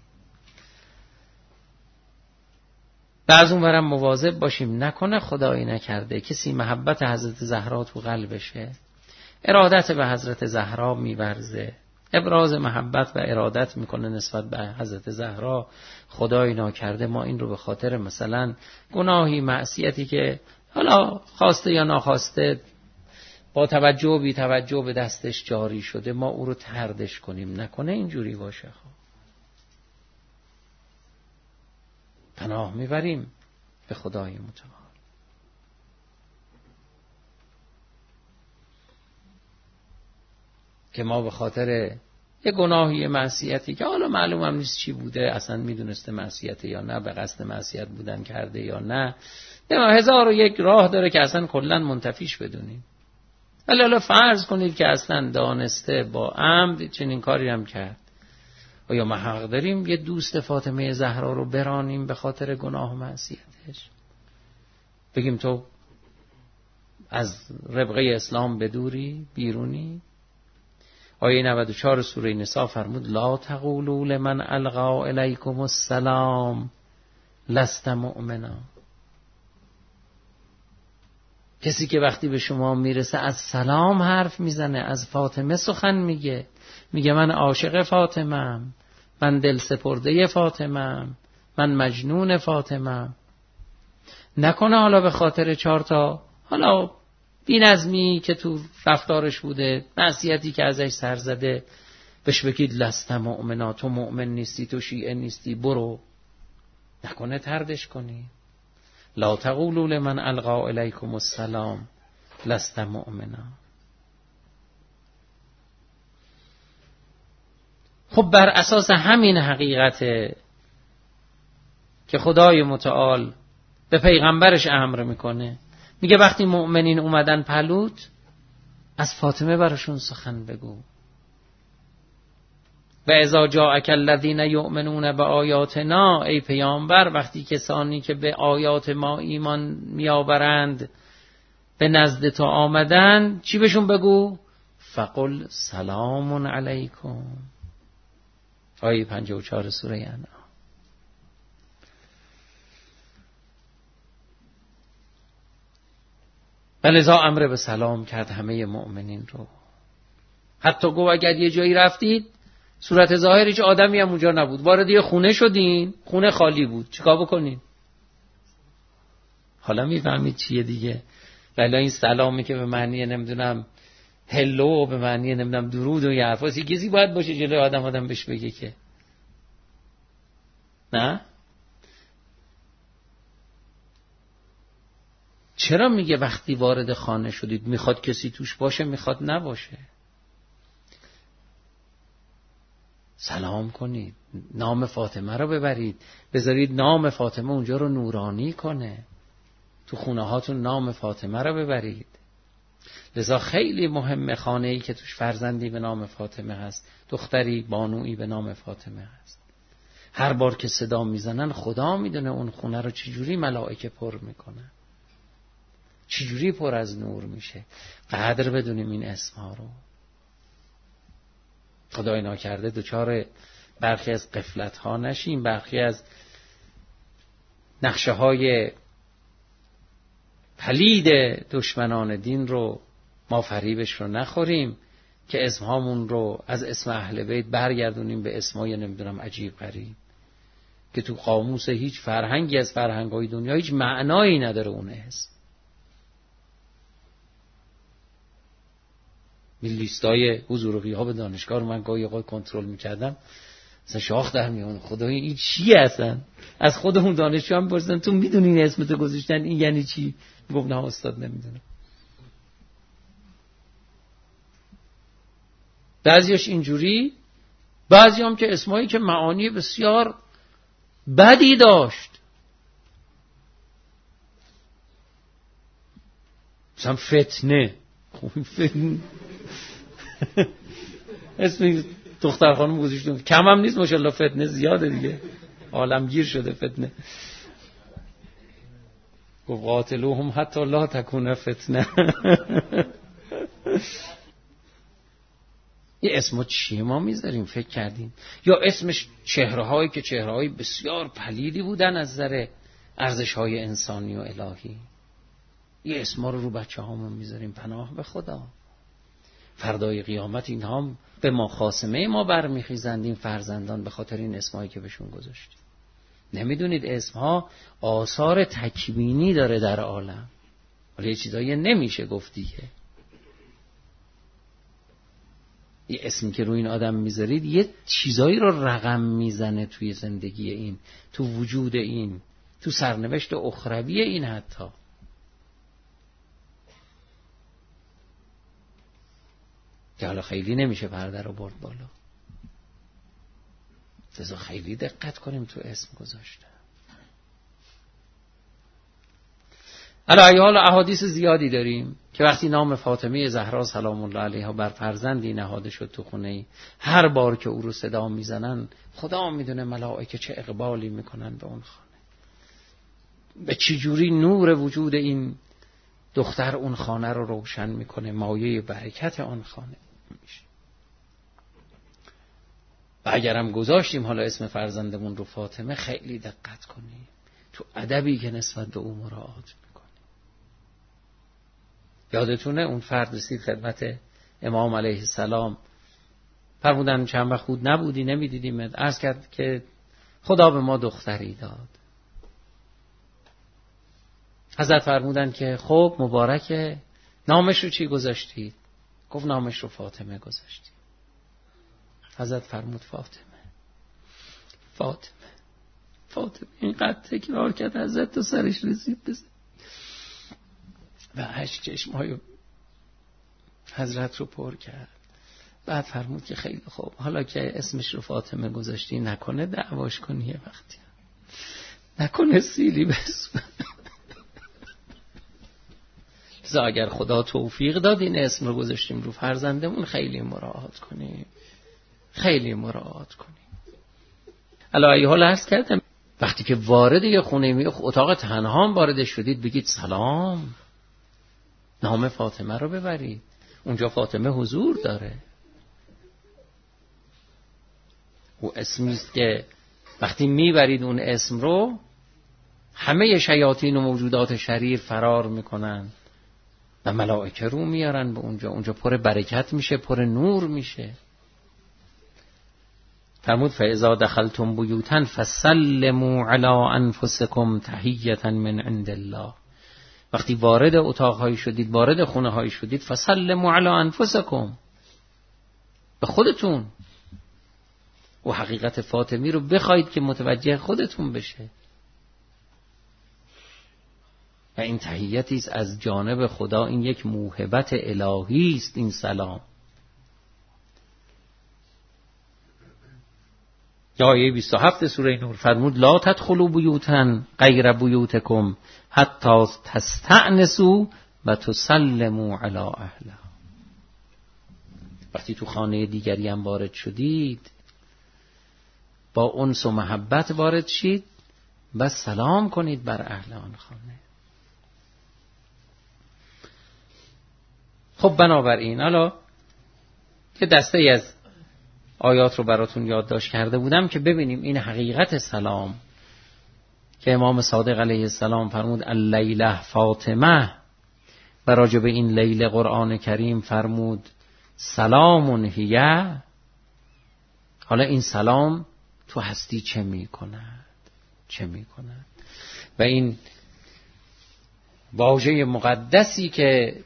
و از اون برم مواظب باشیم نکنه خدایی نکرده کسی محبت حضرت زهرا تو قلبشه، ارادت به حضرت زهرا میورزه، ابراز محبت و ارادت میکنه نسبت به حضرت زهرا، خدایی ناکرده ما این رو به خاطر مثلا گناهی معصیتی که حالا خواسته یا ناخواسته با توجه و بی توجه به دستش جاری شده ما او رو طردش کنیم، نکنه اینجوری باشه. خب پناه میبریم به خدای متعال. که ما به خاطر یه گناهی معصیتی که حالا معلوم هم نیست چی بوده، اصلا میدونسته معصیت یا نه، به قصد معصیت بودن کرده یا نه، هزار و یک راه داره که اصلا کلا منتفیش بدونیم. ولی حالا فرض کنید که اصلا دانسته با عمد چنین کاری هم کرد، آیا ما حق داریم یه دوست فاطمه زهرا رو برانیم به خاطر گناه و معصیتش؟ بگیم تو از ربقه اسلام بدوری، بیرونی؟ آیه نود و چهار سوره نساء فرمود لا تقولوا لمن القا الیکم السلام لست مؤمنا. کسی که وقتی به شما میرسه از سلام حرف میزنه، از فاطمه سخن میگه، میگه من عاشق فاطمه‌ام، من دل سپرده فاطمه‌ام، من مجنون فاطمه‌ام، نکنه حالا به خاطر چهار تا حالا بی‌نظمی که تو رفتارش بوده، معصیتی که ازش سر زده، بهش بگید لست مؤمنا، تو مؤمن نیستی، تو شیعه نیستی، برو، نکنه طردش کنی. لا تقولوا لمن القا الیکم السلام لست مؤمنا. خب بر اساس همین حقیقت که خدای متعال به پیغمبرش امر میکنه، میگه وقتی مؤمنین اومدن پلوت از فاطمه براشون سخن بگو. و اذا جاءک الذین یؤمنون بآیاتنا، ای پیامبر وقتی کسانی که به آیات ما ایمان میآورند به نزد تو آمدن چی بهشون بگو؟ فقل سلام علیکم. آیه پنجاه و چهار سوره انعام. ولذا امر به سلام کرد همه مؤمنین رو. حتی گفت اگر یه جایی رفتید صورت ظاهرش آدمی هم اونجا نبود، وارد یه خونه شدین، خونه خالی بود، چیکار بکنین؟ حالا میفهمید چیه دیگه. ولی این سلامی که به معنی نمیدونم هلو، به معنی نمیدونم درود و یه حرفاسی کسی باید باشه جلوی آدم آدم بهش بگه که نه؟ چرا میگه وقتی وارد خانه شدید میخواد کسی توش باشه، میخواد نباشه، سلام کنید، نام فاطمه رو ببرید، بذارید نام فاطمه اونجا رو نورانی کنه، تو خونه هاتون نام فاطمه رو ببرید. لذا خیلی مهمه خانه‌ای که توش فرزندی به نام فاطمه هست، دختری بانویی به نام فاطمه هست. هر بار که صدا میزنن خدا میدونه اون خونه رو چجوری ملائکه پر میکنن. چجوری پر از نور میشه؟ قدر بدونیم این اسمها رو. خدای ناکرده دوچار برخی از غفلت ها نشیم، برخی از نقشه های پلید دشمنان دین رو ما فریبش رو نخوریم که اسمهامون رو از اسم اهل بیت برگردونیم به اسمای نمیدونم عجیب غریب که تو قاموس هیچ فرهنگی از فرهنگ‌های دنیا هیچ معنایی نداره اون اسم. این لیستای حضور ها به دانشگاه رو من گاهی اوقات کنترل می‌کردم، مثلا شاخ در میون خدای این چی هستن؟ از خودمون دانشجو هم پرسیدم تو میدونی این اسمتو گذاشتن این یعنی چی؟ گفت نه استاد نمیدونم. بعضیاش اینجوری، بعضی هم که اسمایی که معانی بسیار بدی داشت، مثلا فتنه. خوب فتنه اسم دختر خانم گذاشتم، کم هم نیست ماشاءالله، فتنه زیاده دیگه، عالمگیر شده فتنه. گفت قاتلوهم حتی لا تکون فتنه. یه اسمو چیه ما میذاریم فکر کردیم؟ یا اسمش چهره هایی که چهره های بسیار پلیدی بودن از نظر ارزش های انسانی و الهی. یه اسما رو رو بچه هامون میذاریم. پناه به خدا، فردای قیامت این هم به ما خاصمه ما برمیخیزند این فرزندان به خاطر این اسمایی که بهشون گذاشتیم. نمیدونید اسمها آثار تکوینی داره در عالم، ولی یه چیزایی نمیشه گفتیه. یه اسمی که روی این آدم میذارید یه چیزایی رو رقم میزنه توی زندگی این، تو وجود این، تو سرنوشت اخروی این. حتی که حالا خیلی نمیشه پرده رو برد بالا، لذا خیلی دقت کنیم تو اسم گذاشته. علی حال احادیث زیادی داریم که وقتی نام فاطمه زهرا سلام الله علیها بر فرزندی نهاده شد تو خونه‌ای، هر بار که او رو صدا میزنن خدا میدونه ملائکه چه اقبالی میکنن به اون خانه، به چه جوری نور وجود این دختر اون خانه رو روشن میکنه، مایه برکت آن خانه میشه. و اگرم گذاشتیم حالا اسم فرزندمون رو فاطمه، خیلی دقت کنیم تو ادبی که نسبت به او مراعات میکنه. یادتونه اون فرد رسید خدمت امام علیه السلام، فرمودن چند وقت خود نبودی نمیدیدیمت، عرض کرد که خدا به ما دختری داد. حضرت فرمودن که خب مبارکه، نامش رو چی گذاشتید؟ گفت نامش رو فاطمه گذاشتید. حضرت فرمود فاطمه فاطمه فاطمه. اینقدر تکرار کرد حضرت تو سرش رسید بزن و هشت چشمای حضرت رو پر کرد. بعد فرمود که خیلی خوب، حالا که اسمش رو فاطمه گذاشتی نکنه دعواش کنی یه وقتی، نکنه سیلی بسم. اگر خدا توفیق داد این اسم رو گذاشتیم رو فرزندمون، خیلی مراعات کنیم، خیلی مراعات کنیم. علی حال عرض کردم وقتی که وارد یه خونه می اتاق تنها وارد شدید بگید سلام، نام فاطمه رو ببرید، اونجا فاطمه حضور داره. او اسمی است که وقتی میبرید اون اسم رو همه شیاطین و موجودات شریر فرار میکنن و ملائکه رو میارن به اونجا، اونجا پر برکت میشه، پر نور میشه. فرمود فاذا دخلتم بیوتا فسلموا علی انفسکم تحیة من عند الله. وقتی وارد اتاق‌هایی شدید، وارد خونه‌هایی شدید، فسلموا علی انفسکم، به خودتون و حقیقت فاطمی رو بخواید که متوجه خودتون بشه. و این تحیتی است از جانب خدا، این یک موهبت الهی است این سلام. یا آیه بیست و هفت سوره نور فرمود لا تدخلوا بیوتا غیر بیوتکم حتی تستأنسوا و تسلموا علی اهلها. وقتی تو خانه دیگری هم وارد شدید، با انس و محبت وارد شید و سلام کنید بر اهل آن خانه. خب بنابراین حالا که دسته ای از آیات رو براتون یادداشت کرده بودم که ببینیم این حقیقت سلام که امام صادق علیه السلام فرمود اللیله فاطمه و راجع به این لیل قرآن کریم فرمود سلام هیه. حالا این سلام تو هستی چه می کند؟ چه می کند؟ و این واژه مقدسی که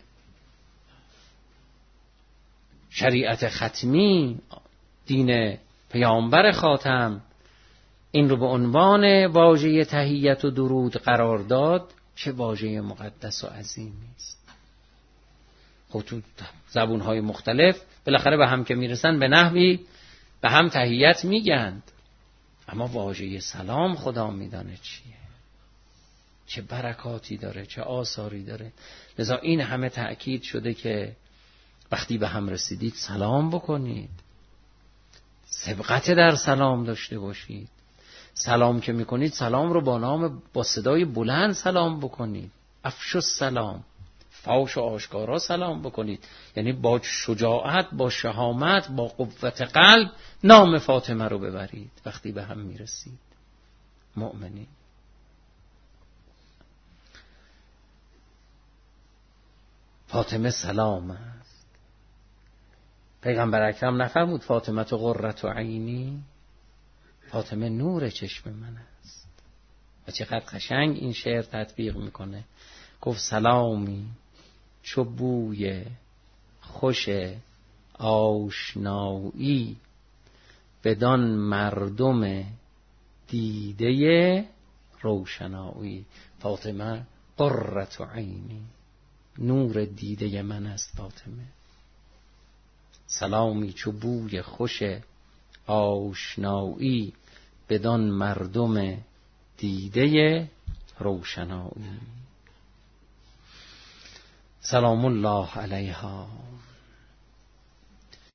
شریعت ختمی دین پیامبر خاتم این رو به عنوان واژه تحیت و درود قرار داد، چه واژه مقدس و عظیمی است. خب تو زبون‌های مختلف بالاخره به هم که میرسن به نحوی به هم تحیت میگند، اما واژه سلام خدا میدانه چیه، چه برکاتی داره، چه آثاری داره. لذا این همه تأکید شده که وقتی به هم رسیدید سلام بکنید، سبقت در سلام داشته باشید. سلام که میکنید سلام رو با نام با صدای بلند سلام بکنید. افشوا السلام، فاش و آشکارا سلام بکنید، یعنی با شجاعت، با شهامت، با قوت قلب نام فاطمه رو ببرید وقتی به هم میرسید. مؤمنین فاطمه سلام است. پیغمبر اکرم نفرمود فاطمه تو قرة عینی، فاطمه نور چشم من است. و چقدر قشنگ این شعر تطبیق میکنه. گفت سلامی چو بوی خوش آشنایی، بدان مردم دیده روشنایی. فاطمه قرة عینی، نور دیده من است فاطمه. سلامی چو بوی خوش آشنایی، بدان مردم دیده روشنایی. سلام الله علیها.